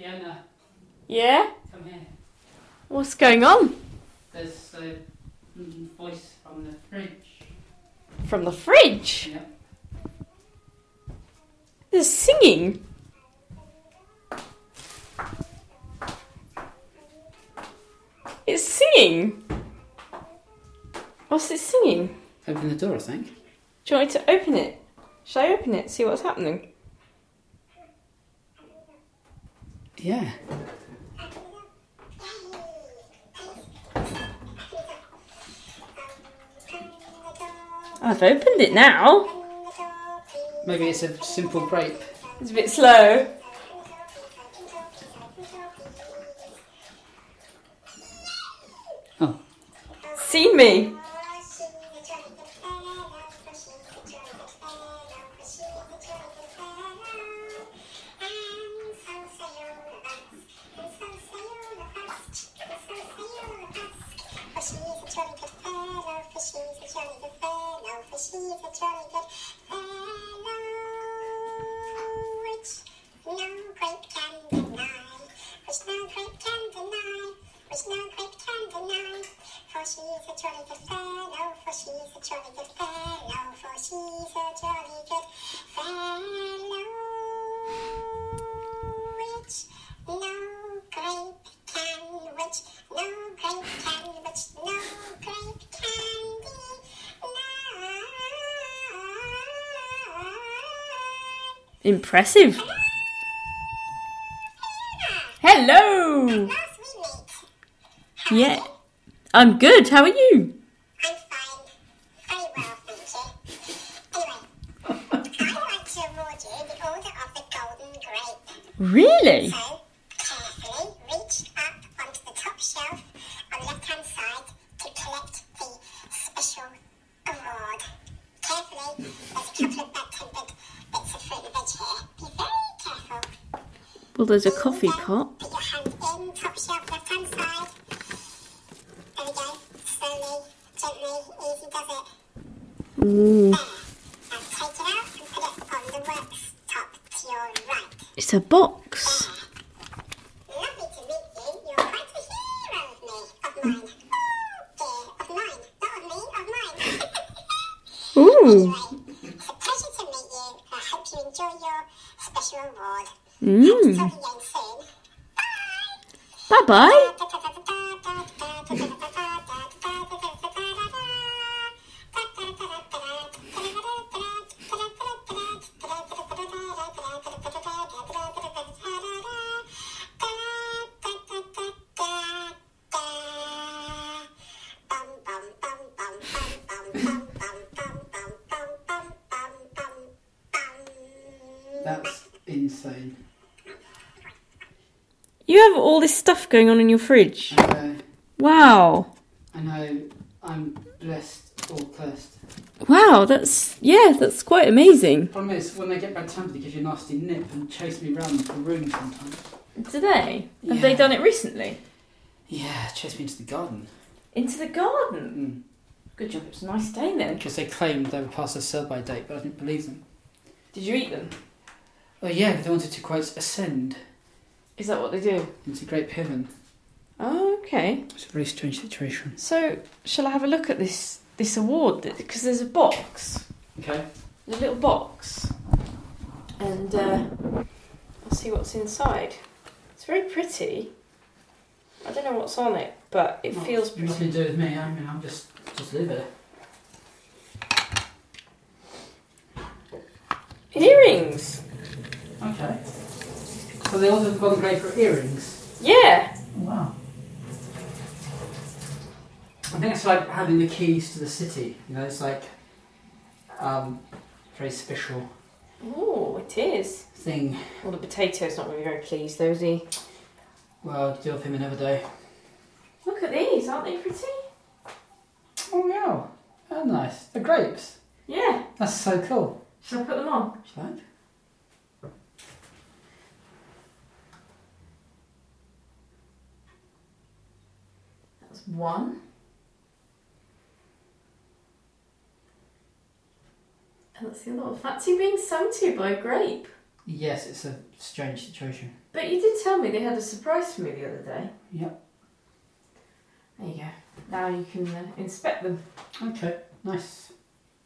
Fiona. Yeah? Come here. What's going on? There's a voice from the fridge. From the fridge? Yep. There's singing. It's singing. What's it singing? Open the door, I think. Do you want me to open it? Shall I open it? See what's happening? Yeah. I've opened it now. Maybe it's a simple grape. It's a bit slow. Oh. Seen me. Impressive. Hello. Yeah. I'm good. How are you? I'm fine. Very well, thank you. Anyway, I like to award you the Order of the Golden Grape. Really? So, carefully reach up onto the top shelf on the left-hand side to collect the special award. Carefully, there's a couple of bad-tempered bits of fruit and veg here. Be very careful. Well, there's a coffee pot. Put your hand in, top shelf, left-hand side. There we go. Slowly, gently, easy does it. Ooh. There. Now take it out and put it on the works top to your right. It's a box. There. Lovely to meet you. You're quite a hero of mine. Oh dear, of mine. Not of me, of mine. Ooh. Anyway, it's a pleasure to meet you. I hope you enjoy your special award. Hope to talk again soon. Bye bye. That's insane. You have all this stuff going on in your fridge. I know. Wow. I know. I'm blessed or cursed. Wow, that's quite amazing. Problem is, when they get bad tempered, they give you a nasty nip and chase me around the room sometimes. Do they? Have Yeah. they done it recently? Yeah, chase me into the garden. Into the garden? Good job, it was a nice day then. Because they claimed they were past their sell-by date, but I didn't believe them. Did you eat them? Oh yeah, but they wanted to, quote, ascend Is that what they do? into Great Heaven. Oh, okay. It's a very strange situation. So, shall I have a look at this award? Because there's a box. Okay. There's a little box. And I'll see what's inside. It's very pretty. I don't know what's on it, but it feels pretty. Nothing to do with me. I mean, I'm just live it. Earrings! Okay. So they also got great for earrings. Yeah! Oh, wow. I think it's like having the keys to the city. You know, it's like very special Oh, it is. thing. Well, the potato's not really very pleased, though, is he? Well, deal with him another day. Look at these, aren't they pretty? Oh yeah, how nice. The grapes. Yeah. That's so cool. Shall I put them on? Shall I? That's one. And that's the other one. Fancy being sung to by a grape. Yes, it's a strange situation. But you did tell me they had a surprise for me the other day. Yep. There you go. Now you can inspect them. Okay, nice.